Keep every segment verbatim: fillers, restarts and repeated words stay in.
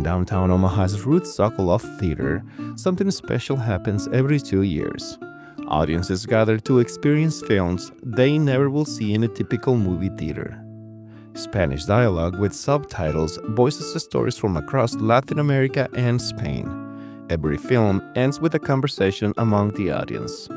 downtown Omaha's Ruth Sokoloff Theater, something special happens every two years. Audiences gather to experience films they never will see in a typical movie theater. Spanish dialogue with subtitles voices stories from across Latin America and Spain. Every film ends with a conversation among the audience.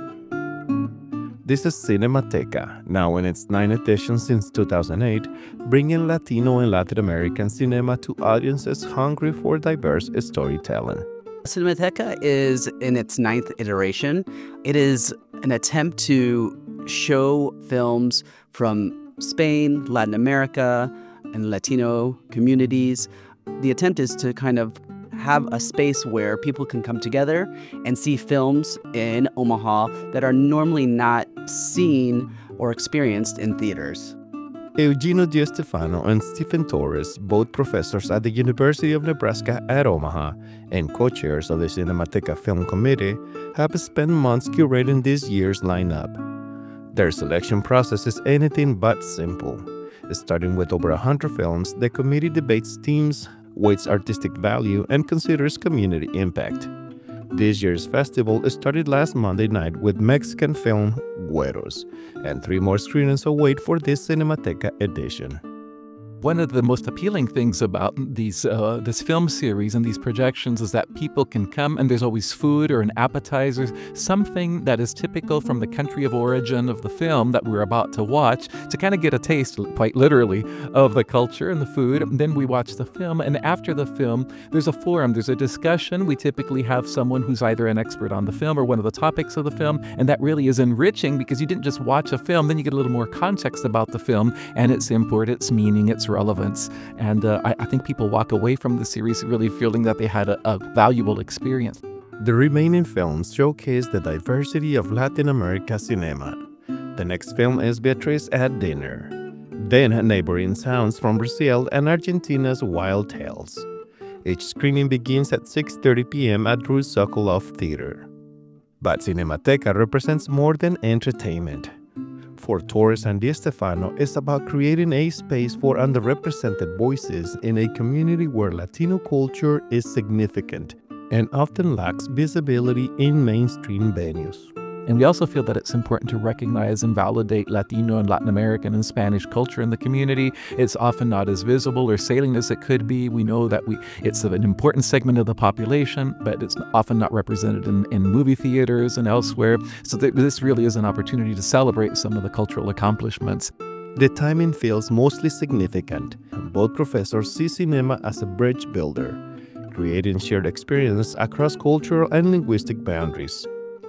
This is Cinemateca, now in its ninth edition since two thousand eight, bringing Latino and Latin American cinema to audiences hungry for diverse storytelling. Cinemateca is in its ninth iteration. It is an attempt to show films from Spain, Latin America, and Latino communities. The attempt is to kind of have a space where people can come together and see films in Omaha that are normally not seen or experienced in theaters. Eugenio DiStefano and Stephen Torres, both professors at the University of Nebraska at Omaha and co-chairs of the Cinemateca Film Committee, have spent months curating this year's lineup. Their selection process is anything but simple. Starting with over one hundred films, the committee debates themes, weights artistic value, and considers community impact. This year's festival started last Monday night with Mexican film Güeros, and three more screenings await for this Cinemateca edition. One of the most appealing things about these uh, this film series and these projections is that people can come and there's always food or an appetizer, something that is typical from the country of origin of the film that we're about to watch, to kind of get a taste, quite literally, of the culture and the food. And then we watch the film, and after the film, there's a forum, there's a discussion. We typically have someone who's either an expert on the film or one of the topics of the film, and that really is enriching because you didn't just watch a film, then you get a little more context about the film and its import, its meaning, its relevance. And uh, I, I think people walk away from the series really feeling that they had a, a valuable experience. The remaining films showcase the diversity of Latin America cinema. The next film is Beatriz at Dinner. Then Neighboring Sounds from Brazil and Argentina's Wild Tales. Each screening begins at six thirty p.m. at Ruth Sokoloff Theater. But Cinemateca represents more than entertainment. For Torres and DiStefano, it's about creating a space for underrepresented voices in a community where Latino culture is significant and often lacks visibility in mainstream venues. And we also feel that it's important to recognize and validate Latino and Latin American and Spanish culture in the community. It's often not as visible or salient as it could be. We know that we it's an important segment of the population, but it's often not represented in, in movie theaters and elsewhere. So th- this really is an opportunity to celebrate some of the cultural accomplishments. The timing feels mostly significant. Both professors see cinema as a bridge builder, creating shared experience across cultural and linguistic boundaries.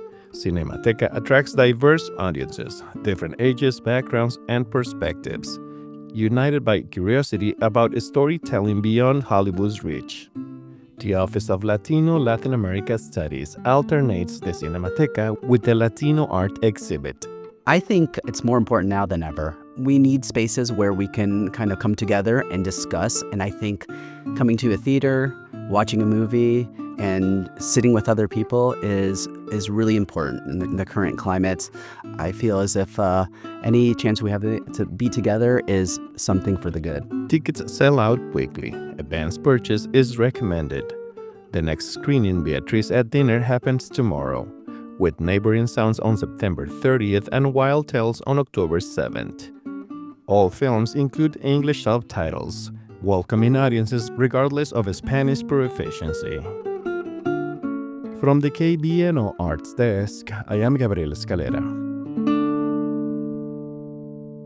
Cinemateca attracts diverse audiences, different ages, backgrounds, and perspectives, united by curiosity about storytelling beyond Hollywood's reach. The Office of Latino Latin America Studies alternates the Cinemateca with the Latino Art Exhibit. I think it's more important now than ever. We need spaces where we can kind of come together and discuss, and I think coming to a theater, watching a movie, and sitting with other people is is really important in the, in the current climate. I feel as if uh, any chance we have to be together is something for the good. Tickets sell out quickly. Advance purchase is recommended. The next screening, Beatriz at Dinner, happens tomorrow, with Neighboring Sounds on September thirtieth and Wild Tales on October seventh. All films include English subtitles, welcoming audiences regardless of Spanish proficiency. From the K B N O Arts Desk, I am Gabriel Escalera.